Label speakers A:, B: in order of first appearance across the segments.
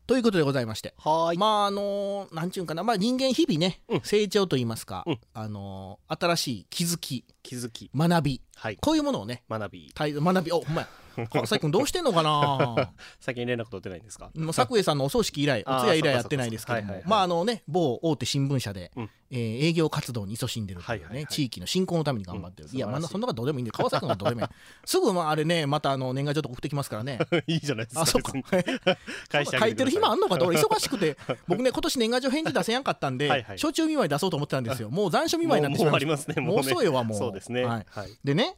A: ということでございまして、まあなんちゅうんかな、まあ人間日々ね、成長といいますか、新しい気づき、学び、こういうものをね、学び、おほんまや川崎君どうしてんのかな
B: 最近連絡取ってないんですか？
A: 作栄さんのお葬式以来、お通夜以来やってないですけども、まあね、某大手新聞社で営業活動に勤しんでるというね、地域の振興のために頑張ってる。いや、まあそんなことどうでもいいんで、川崎君がどうでもいい。すぐあれね、また年賀状とか送ってきますからね。
B: いいじゃないですか。
A: あ、そうか。書いてる暇あんのかと、俺忙しくて、僕ね、今年年賀状返事出せやんかったんで、初中見舞い出そうと思ってたんですよ。もう残暑見舞いになってしまいました。もう遅いわ、もう。
B: そうですね。
A: でね、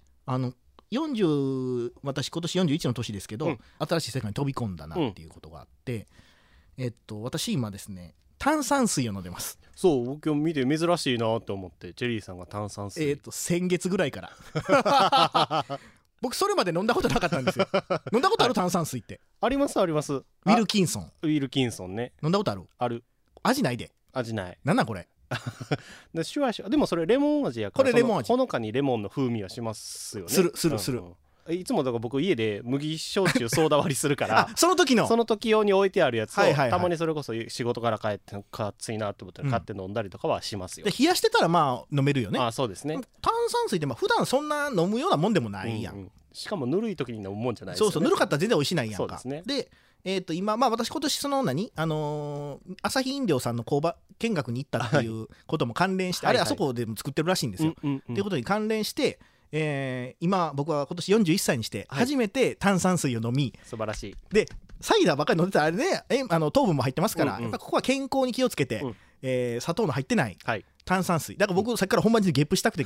A: 私今年41の年ですけど、新しい世界に飛び込んだなっていうことがあって、私今ですね、炭酸水を飲んでます。
B: そう、僕見て珍しいなって思って、ジェリーさんが炭酸水。
A: 先月ぐらいから僕それまで飲んだことなかったんですよ。飲んだことある？炭酸水って
B: ありますあります。ウ
A: ィルキンソン
B: ね。
A: 飲んだことある？
B: ある。
A: 味ないで。
B: 味ない。
A: なんなんこれ
B: でシュワシュワ。でもそれレモン味やから、
A: これレモン味、
B: ほのかにレモンの風味はしますよね。
A: する、
B: いつもだから僕家で麦焼酎ソーダ割りするから
A: その時
B: 用に置いてあるやつを、たまにそれこそ仕事から帰って暑いなって思ったら買って飲んだりとかはしますよ。
A: で冷やしてたらまあ飲めるよね。
B: あ、そうですね。
A: 炭酸水って普段そんな飲むようなもんでもないやん、
B: しかもぬるい時に飲むもんじゃないですよね。
A: そうぬるかったら全然美味しないやんか。
B: そうですね。
A: で今私今年アサヒ飲料さんの工場見学に行ったっていうことも関連して、あれあそこでも作ってるらしいんですよ。っていうことに関連して、今僕は今年41歳にして初めて炭酸水を飲み、
B: 素晴らしい。
A: でサイダーばっかり飲んでたらあれね、糖分も入ってますから、やっぱここは健康に気をつけて、砂糖の入ってない炭酸水だから僕さっきからほんまにゲップしたくて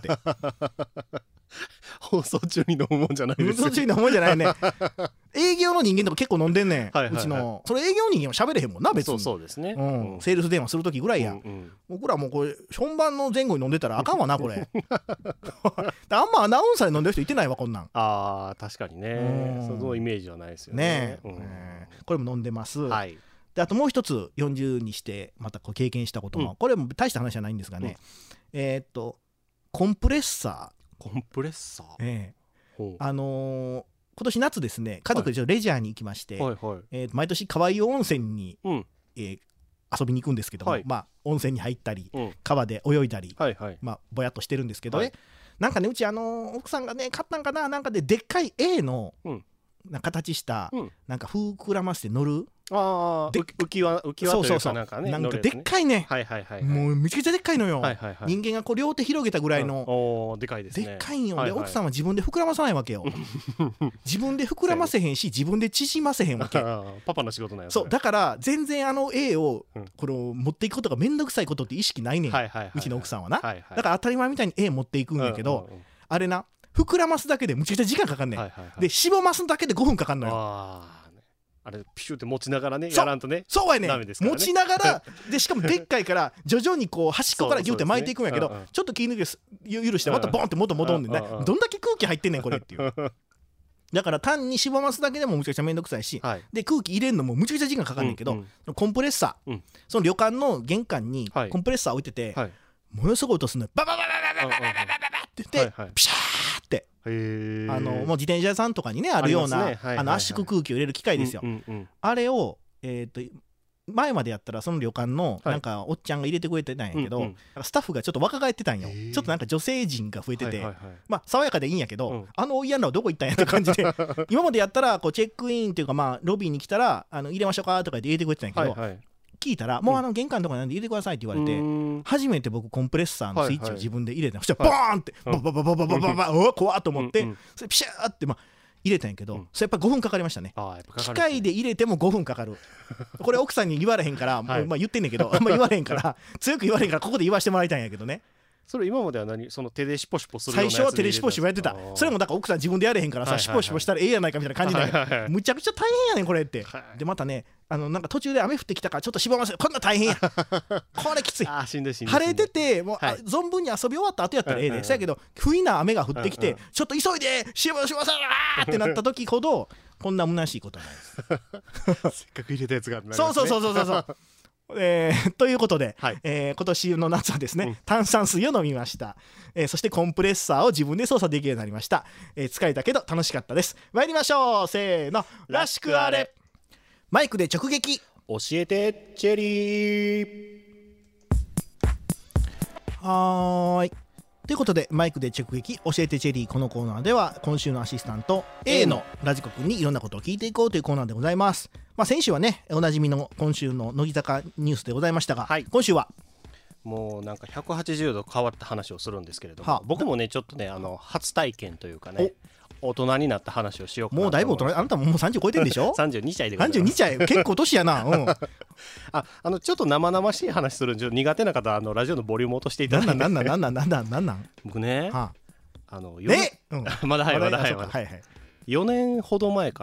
B: 放送中に飲むもんじゃないですよ。
A: 放送中に飲むもんじゃないね。営業の人間とか結構飲んでんねん、うちの。それ営業人間も喋れへんもんな別に。
B: そうですね、
A: セールス電話する時ぐらいや、僕らもうこれ本番の前後に飲んでたらあかんわなこれあんまアナウンサーで飲んでる人いてないわこんなん。
B: あー確かにね、そのイメージはないですよね。
A: これも飲んでます。であともう一つ40にしてまたこう経験したことも、これも大した話じゃないんですがね、コンプレッサー、今年夏ですね、家族でレジャーに行きまして、毎年川湯温泉に、遊びに行くんですけども、温泉に入ったり、川で泳いだり、ぼやっとしてるんですけどね、なんかねうち奥さんがね買ったんかな、なんかでっかい A の形したなんか膨らませて乗る
B: 浮き輪というかなんかね、
A: なんかでっかいね、もうめちゃくちゃでっかいのよ。人間がこう両手広げたぐらいの
B: でかいですね。
A: でっかいんよ。で奥さんは自分で膨らまさないわけよ。自分で膨らませへんし自分で縮ませへんわけ。
B: パパの仕事なんや。
A: そうだから全然A をこれを持っていくことがめんどくさいことって意識ないねん、うちの奥さんはな。だから当たり前みたいに A 持っていくんやけど、あれな膨らますだけでむちゃくちゃ時間かかんねん。でしぼますだけで5分かかんのよ。
B: あれピシュって持ちながらねやらんとね。
A: そうやね、持ちながらでしかもでっかいから徐々にこう端っこからギュって巻いていくんやけど、ちょっと気抜き許してまたボンって元戻んねんね。どんだけ空気入ってんねんこれっていう。だから単にしぼますだけでもむちゃくちゃめんどくさいし、で空気入れるのもむちゃくちゃ時間かかんねんけど、コンプレッサー、その旅館の玄関にコンプレッサー置いてて、ものすごい音するのよ。ババババババババババって言ってピシャーってもう自転車屋さんとかにねあるような圧縮空気を入れる機械ですよ。あれを前までやったらその旅館のなんかおっちゃんが入れてくれてたんやけど、スタッフがちょっと若返ってたんよ。ちょっとなんか女性陣が増えてて、まあ爽やかでいいんやけど、おいやんらはどこ行ったんやって感じで今までやったらこうチェックインっていうかまあロビーに来たら入れましょうかとか言って入れてくれてたんやけど、聞いたらもう玄関のとこなんで入れてくださいって言われて、初めて僕コンプレッサーのスイッチを自分で入れた。そしたらボーンってババババババババ、お怖っと思ってそれピシャーって入れたんやけど、それやっぱ5分かかりましたね。機械で入れても5分かかる。これ奥さんに言われへんから言ってんねんけど、あんま言われへんから強く言われへんからここで言わせてもらいたいんやけどね。
B: それ今まではその手でシポシポするようなやつ
A: 最初は手でシポシポやってた。それもだから奥さん自分でやれへんからさ、シポシポしたらええやないかみたいな感じで、むちゃくちゃ大変やねんこれって。でまたねなんか途中で雨降ってきたからちょっとしぼませ、こんな大変やこれきつい。晴れててもう存分に遊び終わった後やったらええねん。そやけど不意な雨が降ってきてちょっと急いでしぼしぼさーってなった時ほどこんな虚しいことはないです。
B: せっかく入れたやつが
A: そうということで、今年の夏はですね、炭酸水を飲みました。そしてコンプレッサーを自分で操作できるようになりました。疲れたけど楽しかったです。参りましょう。せーの、らしくあれ。 マイクで直撃。
B: 教えてチェリー。
A: はーい。ということでマイクで直撃教えてチェリー。このコーナーでは今週のアシスタント A のラジコ君にいろんなことを聞いていこうというコーナーでございます。先週はねおなじみの今週の乃木坂ニュースでございましたが、今週は
B: もうなんか180度変わった話をするんですけれども、僕もねちょっとね初体験というかね、大人になった話をしようかなと。
A: もうだいぶ大人。あなたももう30超えてるんでしょ
B: 32歳でございます。
A: 32歳結構年やな。
B: ちょっと生々しい話するんで苦手な方はラジオのボリューム落としていただいて。
A: なんなん
B: 僕ね、まだ早い4年ほど前から、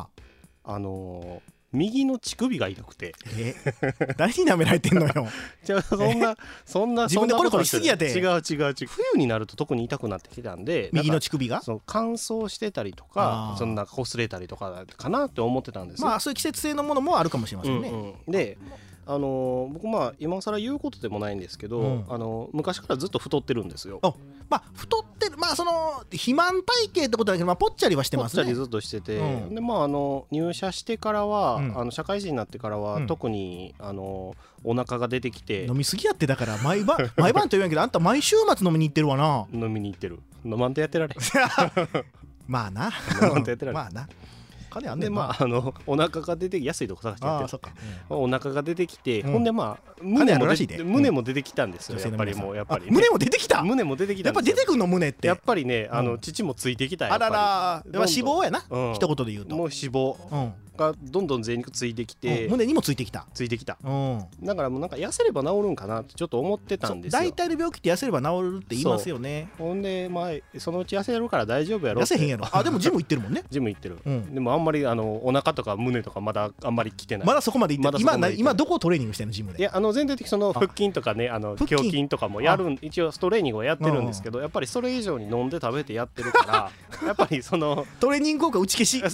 B: 右の乳首が痛くて。
A: 誰に舐められてんのよ。
B: そんな
A: 自分でコリコリしすぎやで。
B: 違う冬になると特に痛くなってきたんで、
A: 右の乳首が
B: 乾燥してたりとかそんな擦れたりとかかなって思ってたんです。
A: そういう季節性のものもあるかもしれませんね。
B: で僕今更言うことでもないんですけど、昔からずっと太ってるんですよ。
A: 太ってる、その肥満体型ってことだけど、ぽっちゃりはしてますね。
B: ぽっちゃりずっとしてて、で入社してからは、社会人になってからは、特にお腹が出てきて。
A: 飲みすぎやって。だから毎晩と言わんけど、あんた毎週末飲みに行ってるわな。
B: 飲みに行ってる。飲まんとやってられ
A: まあな
B: 飲まんとやってられ
A: まあな。
B: でお腹が出て安いとこ探してやってる。お腹が出てきて、ほんで胸も出てきたんですよ。やっぱり
A: 胸も出てきた。
B: 胸も出てきた。
A: やっぱ出てくんの胸って。
B: やっぱりね乳もついてきた。
A: あらら、脂肪やな。一言で言うと
B: もう脂肪がどんどん贅肉ついてきて、
A: 胸にもついてきた。
B: だからもうなんか痩せれば治るんかなってちょっと思ってたんですよ。
A: 大体の病気って痩せれば治るって言いますよね。
B: ほんでそのうち痩せるから大丈夫やろ。
A: 痩せへんやろ。でもジム行ってるもんね。
B: ジム行ってる。でもあんまりお腹とか胸とかまだあんまり来てない。
A: まだそこまで行ってない。今どこをトレーニングしてんのジムで。
B: いや全体的に腹筋とかね胸筋とかもやる。一応トレーニングはやってるんですけど、やっぱりそれ以上に飲んで食べてやってるからやっぱりその
A: トレーニング効果打ち消し。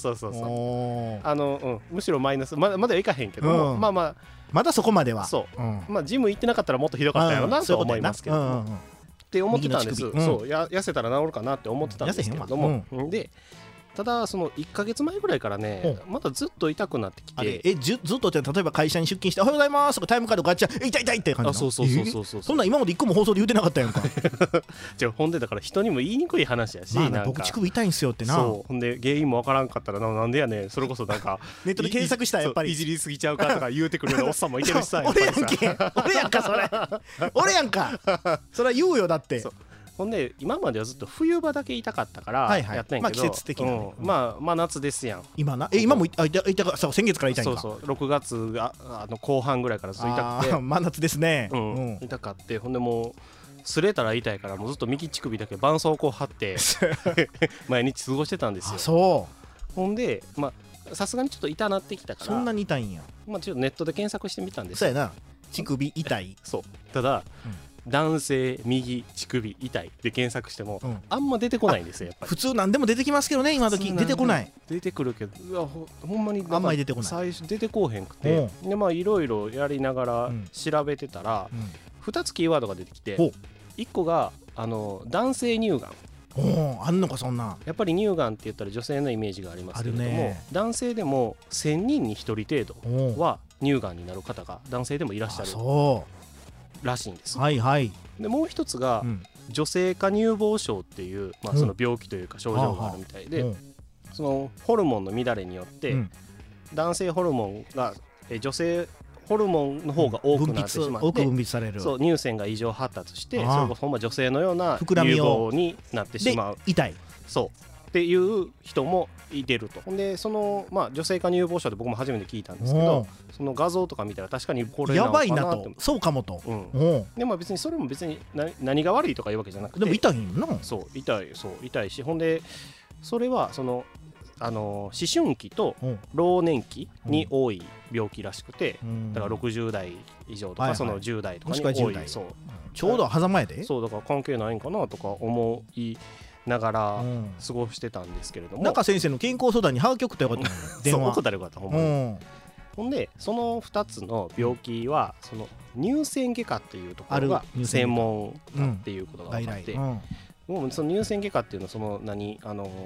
B: そうむしろマイナス。まだいかへんけど、ま
A: だそこまでは。
B: ジム行ってなかったらもっとひどかったやろなと思いますけどって思ってたんです。痩せたら治るかなって思ってたんですけれども、でただその1ヶ月前ぐらいからねまたずっと痛くなってきて。
A: ずっとって例えば会社に出勤して「おはようございます」とかタイムカードガッチャ痛いって感じ。
B: そう
A: そんなん今まで一個も放送で言うてなかったやんか。
B: ほんでだから人にも言いにくい話やし、
A: 僕乳首痛いんすよってな。
B: ほんで原因もわからんかったらなんでやねん。それこそなんか
A: ネットで検索したらやっぱり
B: いじりすぎちゃうかとか言うてくるようなおっさんもいてるしさ。
A: 俺やんかそれ。俺やんかそれは言うよ。だって
B: ほんで今まではずっと冬場だけ痛かったからやったんやけど、
A: 季節的な
B: 夏ですやん
A: 今も痛かった。先月から痛いんか。
B: そう6月が後半ぐらいからずっと痛くて。
A: 真夏ですね。
B: 痛かって、ほんでもう擦れたら痛いからもうずっと右乳首だけ絆創膏貼って毎日過ごしてたんですよ。ほんでさすがにちょっと痛なってきたから。
A: そんなに痛いんや。
B: ちょっとネットで検索してみたんです
A: よ。そうやな。乳首痛い。
B: ただ男性右乳首痛いで検索してもあんま出てこないんですよ。やっぱり
A: 普通なんでも出てきますけどね。今時出てこない。
B: 出てくるけどほんまに
A: あんまり出てこない。
B: 最初出てこうへんくて、でいろいろやりながら調べてたら2つキーワードが出てきて、1個が男性乳がん。
A: あんのかそんな。
B: やっぱり乳がんって言ったら女性のイメージがありますけれども、男性でも1000人に1人程度は乳がんになる方が男性でもいらっしゃるらしいんです。でもう一つが女性化乳房症っていうその病気というか症状があるみたいで、そのホルモンの乱れによって男性ホルモンが女性ホルモンの方が多くなってしまって、
A: 分泌される。
B: 乳腺が異常発達して、それこそほんま女性のような乳房になってしまう。
A: 痛い
B: っていう人もいてると。でその女性化乳房症で僕も初めて聞いたんですけど、その画像とか見たら確かにこれなのかなと。
A: やばいなと。そうかもと。
B: で別にそれも別に何が悪いとかいうわけじゃなくて、
A: でも痛いんな。
B: 痛いし、ほんでそれはその思春期と老年期に多い病気らしくて、だから60代以上とかその10代とかに多い。
A: ちょうど狭間やで。
B: だから関係ないんかなとか思いながら過ごしてたんですけれども、
A: 中先生の健康相談にハー局ってよかったの。電話
B: 送ったらよかったほんまに。ほんでその2つの病気はその乳腺外科っていうところが専門っていうことが分かって、もうその乳腺外科っていうのはその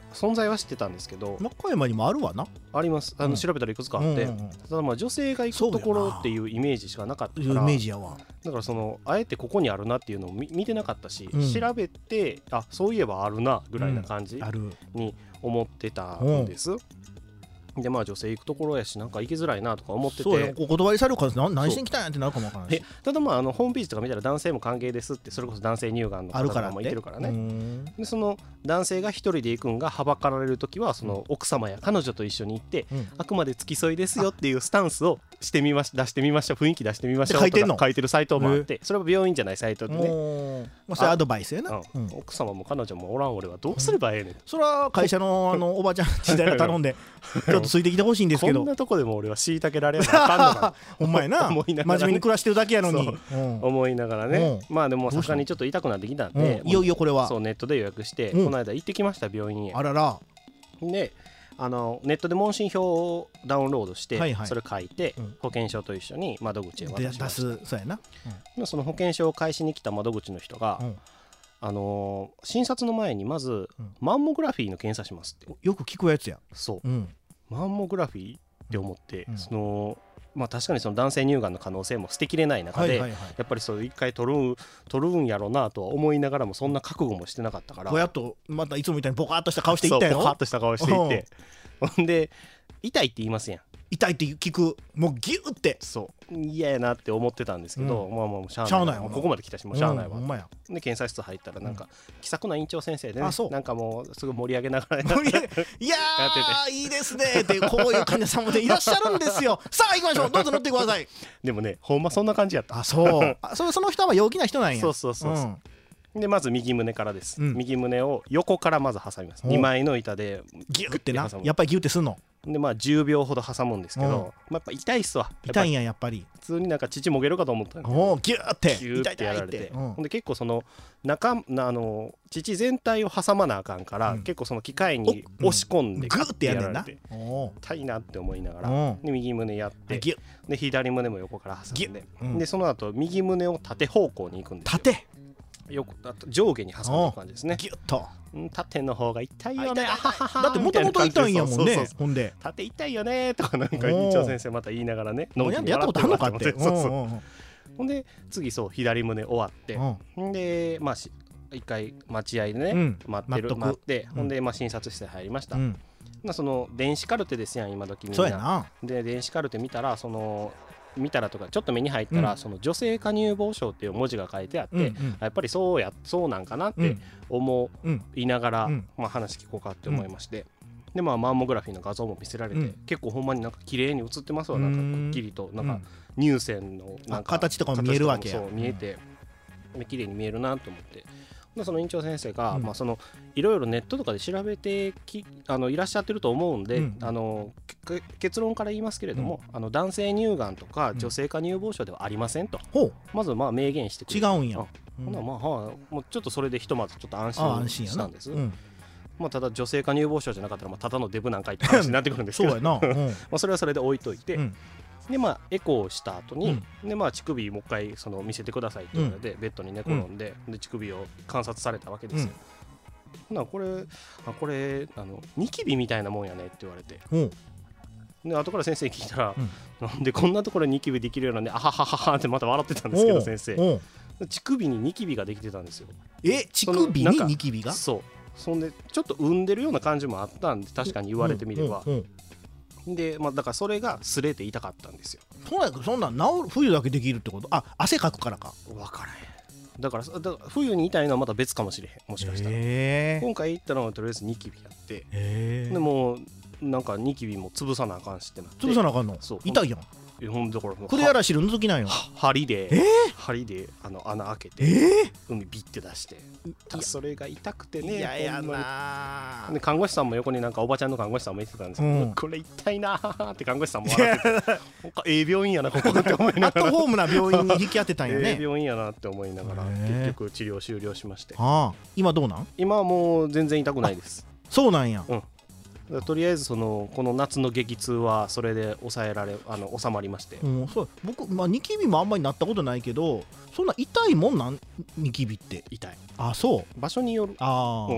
B: 存在は知ってたんですけど、
A: 和歌山にもあるわな。
B: あります。調べたらいくつかあって、ただまあ女性が行くところっていうイメージしかなかったから、
A: イメージやわ。
B: だからあえてここにあるなっていうのを見てなかったし、調べてそういえばあるなぐらいな感じに思ってたんです。でまあ女性行くところやしなんか行きづらいなとか思ってて、
A: そうやお断りされるから何しに来たんやってなるかもわからないし。
B: ただまあホームページとか見たら男性も歓迎ですって、それこそ男性乳がんの方とかもいてるからね。でその男性が一人で行くんがはばかられるときはその奥様や彼女と一緒に行って、あくまで付き添いですよっていうスタンスを出してみました、雰囲気出してみましょうとか書いてるサイトもあって、それは病院じゃないサイトでね。
A: それアドバイスやな。
B: 奥様も彼女もおらん俺はどうすればええねん。
A: それは会社のおばちゃん時代が頼んでちょっとついてきてほしいんですけど、
B: こんなとこでも俺は虐げられなあかんのか
A: ほんまやな、真面目に暮らしてるだけやのに
B: 思いながらね。まあでもさすがにちょっと痛くなってきたんで、
A: いよいよこれは
B: そうネットで予約してこの間行ってきました、病院へ。
A: あらら。
B: でネットで問診票をダウンロードして、それ書いて、保険証と一緒に窓口へ渡しました。
A: 出す。そうやな。
B: その保険証を返しに来た窓口の人が、診察の前にまず、マンモグラフィーの検査しますって。
A: よく聞くやつや。
B: そう、マンモグラフィーって思って、まあ確かにその男性乳がんの可能性も捨てきれない中で、やっぱりそう一回取るんやろうなとは思いながらも、そんな覚悟もしてなかったから、
A: ぼやっとまたいつもみたいにボカーっとした顔していったよ。
B: ボカーっとした顔していって、ほんで痛いって言いますやん。
A: 痛いって聞く、もうギューって。
B: そう嫌やなって思ってたんですけど、まあもうしゃあないわ、ここまで来たしもうしゃあないわ。で検査室入ったらなんか気さくな院長先生でね、なんかもうすぐ盛り上げながらいや
A: ーいいですねってこういう患者さんもいらっしゃるんですよ。さあ行きましょう、どうぞ乗ってください。
B: でもねほんまそんな感じやった。
A: その人は陽気な人なんや。
B: でまず右胸からです、右胸を横からまず挟みます。2枚の板で
A: ギュッてな、やっぱりギュッてすんの
B: でまあ10秒ほど挟むんですけど、やっぱ痛いっすわ。
A: 痛いんややっぱり。
B: 普通になんか乳もげるかと思ったんで
A: ギューって
B: やられて、で結構その乳全体を挟まなあかんから、結構その機械に押し込んで
A: グーってやられて
B: 痛いなって思いながら、で右胸やってで左胸も横から挟んで、でその後右胸を縦方向に行くんですよ。上下に挟む感じですね。
A: ギュッと
B: 縦の方が痛いよね。
A: だってもともと痛いんやもんね。ほんで
B: 縦痛いよねとかなんか院長先生また言いながらね、
A: やったことあるのかって。
B: ほんで次左胸終わって、でまあ一回待合でね待って、ほんでまあ診察室に入りました。その電子カルテですやん今時みんな。で電子カルテ見たら見たらとかちょっと目に入ったら、その女性加入防症っていう文字が書いてあって、やっぱりそうなんかなって思いながら、まあ話聞こうかって思いまして、でまあマンモグラフィーの画像も見せられて、結構ほんまになんか綺麗に写ってますわ。なんかくっきりとなんか乳腺のなんか
A: 形とかも見えるわけや。
B: そう見えて綺麗に見えるなと思って。その院長先生がいろいろネットとかで調べていらっしゃってると思うんで、結論から言いますけれども、男性乳がんとか女性加乳房症ではありませんと、まずまあ明言してくれる。
A: 違うんや。
B: もうちょっとそれでひとまずちょっと安心したんです。ただ女性加乳房症じゃなかったらただのデブなんかいって話になってくるんですけどそれはそれで置いといて、でまあエコーをした後に、でまあ乳首もう一回見せてくださいって言われて、ベッドに寝転んで、で乳首を観察されたわけですよ。これニキビみたいなもんやねって言われて、で後から先生に聞いたら、なんでこんなところにニキビできるようなんであははははってまた笑ってたんですけど、先生乳首にニキビができてたんですよ。
A: 乳首にニキビが？
B: そう。そんでちょっと産んでるような感じもあったんで、確かに言われてみれば。でだからそれが擦れて痛かったんですよ。
A: そんなん治る冬だけできるってこと？汗かくからか。
B: 分からへん。だから冬に痛いのはまた別かもしれへん。もしかしたら今回行ったのはとりあえずニキビやって、でもなんかニキビも潰さなあかんしってなって。
A: 潰さなあかんの？痛いやん。
B: ほんだから
A: クレアラシルの時なんよ。
B: 針で穴開けて海ビッて出して、それが痛くてね。
A: 嫌やな。
B: で看護師さんも横になんかおばちゃんの看護師さんも言ってたんですけど、これ痛いなーって看護師さんも笑ってて、病院やなここって思いながら、
A: アットホームな病院に引き当てたんやね。
B: 病院やなって思いながら結局治療終了しまして、
A: 今どうなん？
B: 今はもう全然痛くないです。
A: そうなんや。
B: とりあえずこの夏の激痛はそれで収まりまして、
A: 僕ニキビもあんまりなったことないけど、そんな痛いもんなん？ニキビって
B: 痛い。
A: そう
B: 場所による。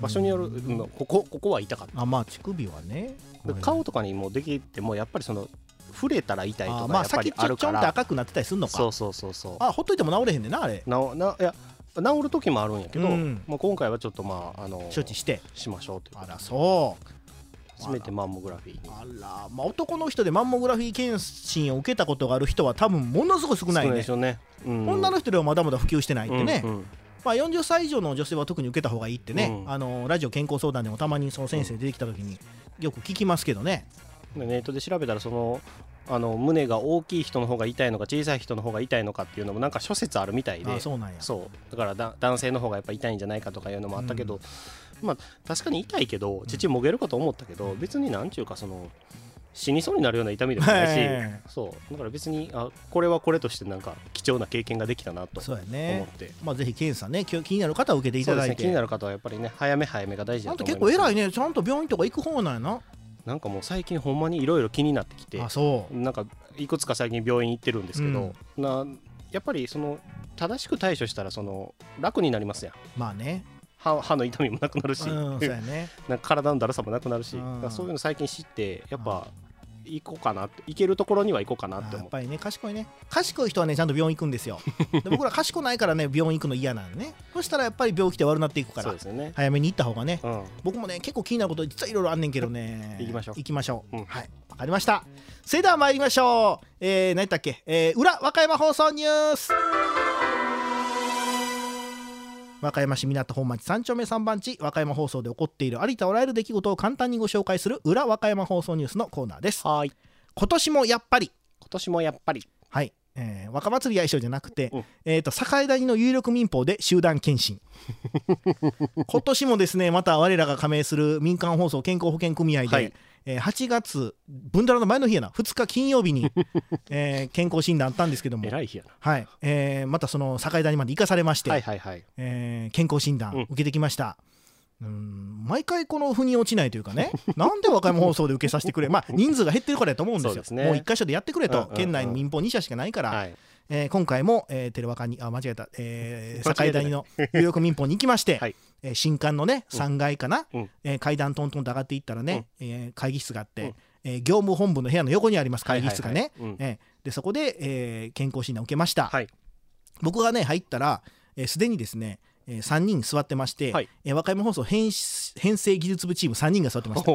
B: 場所による、ここは痛かった。
A: まあ乳首はね、
B: 顔とかにもできてもやっぱりその触れたら痛いとかやっぱりあるから、
A: 先ちょんって赤くなってたりするのか。
B: そう
A: ほっといても治れへんねんな、あれ。
B: いや治る時もあるんやけど、今回はちょっと
A: 処置して
B: しましょうという。
A: あら、そう
B: 初めてマンモグラフィーに。
A: 男の人でマンモグラフィー検診を受けたことがある人は多分ものすごい少ないね。
B: でしょうね。
A: 女の人ではまだまだ普及してないってね。40歳以上の女性は特に受けた方がいいってね、ラジオ健康相談でもたまにその先生出てきた時によく聞きますけどね。
B: ネットで調べたら胸が大きい人の方が痛いのか小さい人の方が痛いのかっていうのもなんか諸説あるみたいで、
A: そうなんや。
B: だから男性の方がやっぱ痛いんじゃないかとかいうのもあったけど、確かに痛いけど乳もげるかと思ったけど、別になんちゅうか死にそうになるような痛みでもないし、だから別にこれはこれとしてなんか貴重な経験ができたなと思って、
A: ぜひ検査ね、気になる方は受けていただいて。
B: 気になる方はやっぱりね、早めが大事だと思います。
A: 結構偉いね、ちゃんと病院とか行く方なんやな。
B: なんかもう最近ほんまにいろいろ気になってきて、なんかいくつか最近病院行ってるんですけど、やっぱり正しく対処したら楽になりますやん。まあね、歯の痛みもなくなるし、なんか体のだるさもなくなるし、そういうの最近知ってやっぱ行こうかなって、行けるところには行こうかなって思う。
A: やっぱりね、賢い人はねちゃんと病院行くんですよ。で僕ら賢ないからね病院行くの嫌なんね。そしたらやっぱり病気で悪くなっていくから、早めに行った方がね。僕もね結構気になること実はいろいろあんねんけどね。行きましょう。はい、わかりました。それでは参りましょう。何やったっけ、裏和歌山放送ニュース。和歌山市港本町3丁目3番地、和歌山放送で起こっているありとあらゆる出来事を簡単にご紹介する裏和歌山放送ニュースのコーナーです。今年もやっぱりはい、若祭りや衣装じゃなくて、境谷の有力民放で集団検診。今年もですね、また我らが加盟する民間放送健康保険組合で、8月ブンダラの前の日やな、2日金曜日に、健康診断あったんですけども、
B: 偉い日やな。
A: はい、またその境谷まで行かされまして、健康診断受けてきました。毎回この腑に落ちないというかね、なんで和歌山放送で受けさせてくれ、人数が減ってるからやと思うんですよ。もう1箇所でやってくれと、県内の民放2社しかないから、今回も、テレワカに間違えた、境谷の有力民放に行きまして、新館のね3階かな、階段トントンと上がっていったらね、会議室があって、業務本部の部屋の横にあります会議室がね。でそこで、健康診断を受けました。僕がね入ったらすでにですね3人座ってまして、和歌山放送編成技術部チーム3人が座ってました。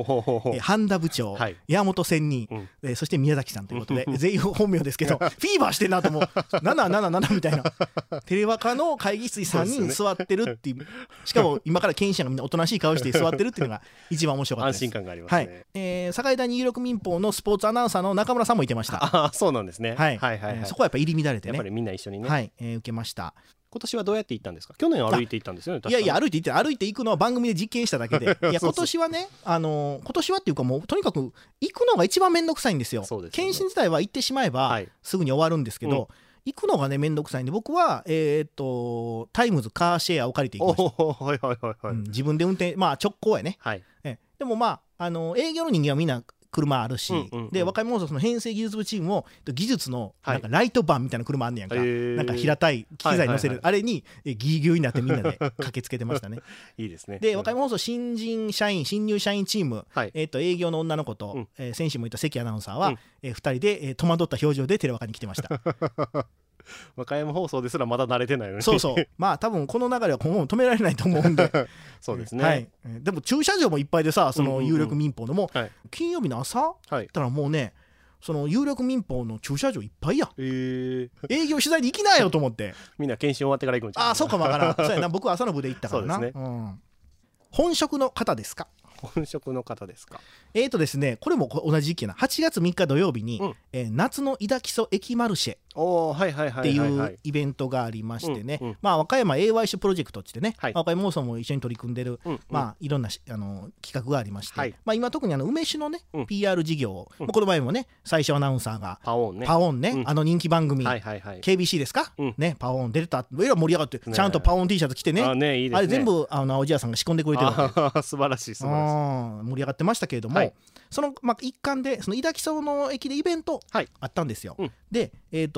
A: 半田部長、山本専任、そして宮崎さんということで全員本名ですけどフィーバーしてんなと思う。777みたいなテレワカの会議室に3人座ってるっていう、しかも今から検診者がみんなおとなしい顔して座ってるっていうのが一番面白かったです。
B: 安心感がありますね。
A: 境谷有力民放のスポーツアナウンサーの中村さんもいてました。
B: そうなんですね。
A: そこはやっぱ入り乱れてね、
B: やっぱりみんな一緒にね、
A: 受けました。
B: 今年はどうやって行ったんですか？去年歩いて行ったんですよね。
A: いや歩いて行くのは番組で実験しただけで、いや今年はね今年はっていうかもうとにかく行くのが一番めんどくさいんですよ。検診自体は行ってしまえばすぐに終わるんですけど、行くのがねめんどくさいんで、僕はタイムズカーシェアを借りて行きました。自分で運転、直行やね。でも営業の人間はみんな車あるし、で和歌山放送の編成技術部チームも技術のなんかライトバンみたいな車あんねやんか、なんか平たい機材乗せる、あれにギュギュになってみんなで駆けつけてましたね。
B: いいですね。
A: で和歌山放送新入社員チーム、営業の女の子と、先週も言った関アナウンサーは、2人で、戸惑った表情でテレワカに来てました。
B: 和歌山放送ですらまだ慣れてないのに。
A: そう多分この流れは今後も止められないと思うんで。
B: そうですね。
A: でも駐車場もいっぱいでさ、その有力民放のも、金曜日の朝だったらもうね、その有力民放の駐車場いっぱいや。営業取材に行きなよと思って。
B: みんな検診終わってから行くんじゃない？
A: そうかもわからん。そうやな、僕は朝の部で行ったからな。本職の方ですか？
B: 本職の方ですか？
A: ですね、これも同じ時期やな。8月3日土曜日に、夏のイダキソ駅マルシェっていうイベントがありましてね、和歌山 AY 種プロジェクトってね、和歌山放送も一緒に取り組んでる、いろんな企画がありまして、今特に梅酒のね PR 事業を、この前もね最初アナウンサーがパオンね、人気番組 KBC ですかね、パオン出てた、盛り上がってちゃんとパオン T シャツ着てね、あれ全部青木屋さんが仕込んでくれてるわ
B: け。素晴らしい
A: 盛り上がってましたけれども、その一環でその井田木荘の駅でイベントあったんですよ。で和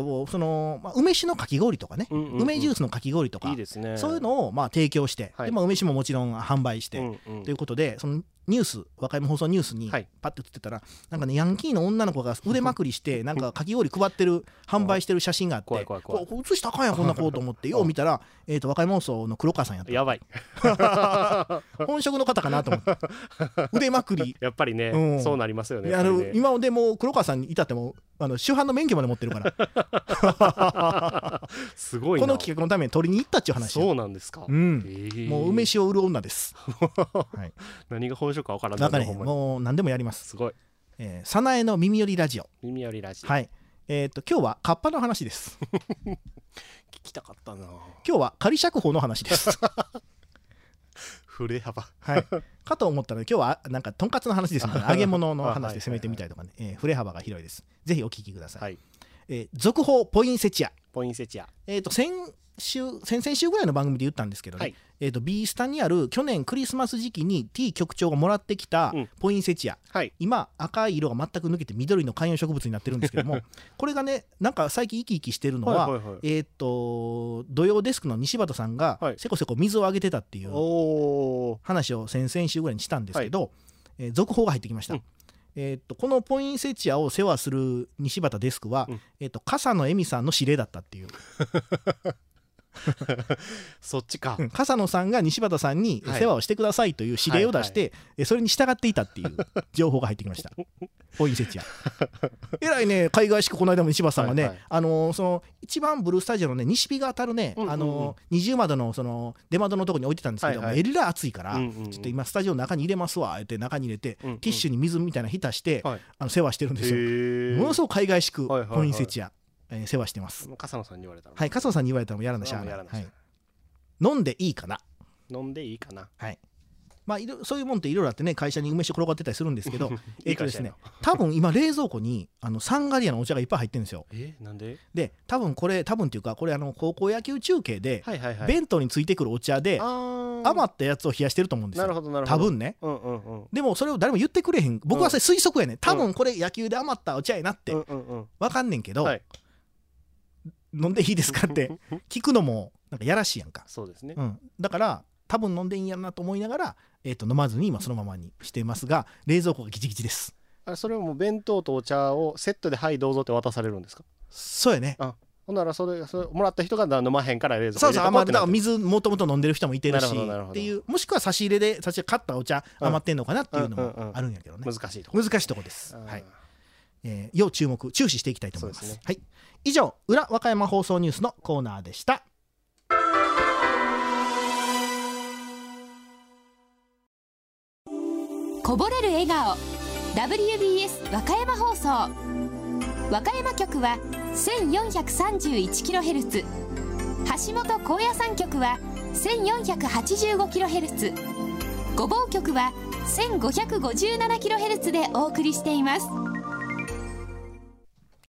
A: その、梅酒のかき氷とかね、梅ジュースのかき氷とか、
B: いいですね、
A: そういうのを提供して、で梅酒ももちろん販売して、ということでそのニュース、和歌山放送ニュースにパッて映ってたら、なんかねヤンキーの女の子が腕まくりしてなんかかき氷配ってる販売してる写真があって、これ映したらあかんやんこんな子と思ってよう見たら、和歌山放送の黒川さんやった。
B: やばい
A: 本職の方かなと思って腕まくり
B: やっぱりね、そうなりますよね。
A: 今でも黒川さんに至っても主犯の免許まで持ってるから
B: すごいな。
A: この企画のために取りに行ったっていう話。
B: そうなんですか。
A: もう梅酒を売る女です、
B: 何が本職か分からない。
A: もう何でもやります。
B: すごい。
A: 早苗の耳寄りラジオ。
B: 耳寄りラジオ。
A: はい。今日はカッパの話です
B: 聞きたかったな。
A: 今日は仮釈放の話です
B: 振れ幅、
A: かと思ったら今日はなんかとんかつの話ですので揚げ物の話で攻めてみたいとかね、振れ幅が広いです。ぜひお聞きください。続報ポインセチア。先々週ぐらいの番組で言ったんですけどね、B スタにある去年クリスマス時期に T 局長がもらってきたポインセチア、今赤い色が全く抜けて緑の観葉植物になってるんですけどもこれがねなんか最近生き生きしてるのは、土曜デスクの西畑さんがせこせこ水をあげてたっていう話を先々週ぐらいにしたんですけど、続報が入ってきました。このポインセチアを世話する西畑デスクは、笠野恵美さんの指令だったっていう
B: そっちか、
A: 笠野さんが西畑さんに世話をしてくださいという指令を出して、それに従っていたっていう情報が入ってきましたポインセチアえらいね海外しくこの間も西畑さんがね、その一番ブルースタジオのね西日が当たるね、二重窓のその出窓のところに置いてたんですけど、えらい暑いから、ちょっと今スタジオの中に入れますわって中に入れて、ティッシュに水みたいな浸して、世話してるんですよ。ものすごく海外しくポインセチア世話してます。
B: 笠野さんに言われたら、
A: 笠野さんに言われたらもうやらなしゃあない。飲んでいいかな。そういうもんっていろいろあってね、会社に梅酒転がってたりするんですけどですね、多分今冷蔵庫にサンガリアのお茶がいっぱい入ってるんですよ。
B: なんで？
A: で多分っていうかこれ高校野球中継で弁当についてくるお茶で余ったやつを冷やしてると思うんですよ。多分ね。でもそれを誰も言ってくれへん。僕はそれ推測やね。多分これ野球で余ったお茶やなってわかんねんけど、飲んでいいですかって聞くのもなんかやらしいやんか。
B: そうですね。
A: だから多分飲んでいいんやなと思いながら、飲まずに今そのままにしていますが、冷蔵庫がギチギチです。
B: それはもう弁当とお茶をセットではいどうぞって渡されるんですか？
A: そうやね。
B: ほんならそれもらった人が飲まへんから冷蔵庫に入れとこうってなって。
A: だから水もともと飲んでる人もいてるしっていう、もしくは差し入れで買ったお茶余ってんのかなっていうのもあるんやけどね。
B: 難しいとこです。
A: 要注視していきたいと思います。以上裏和歌山放送ニュースのコーナーでした。
C: こぼれる笑顔 WBS 和歌山放送。和歌山局は 1431kHz、 橋本高野山局は 1485kHz、 御坊局は 1557kHz でお送りしています。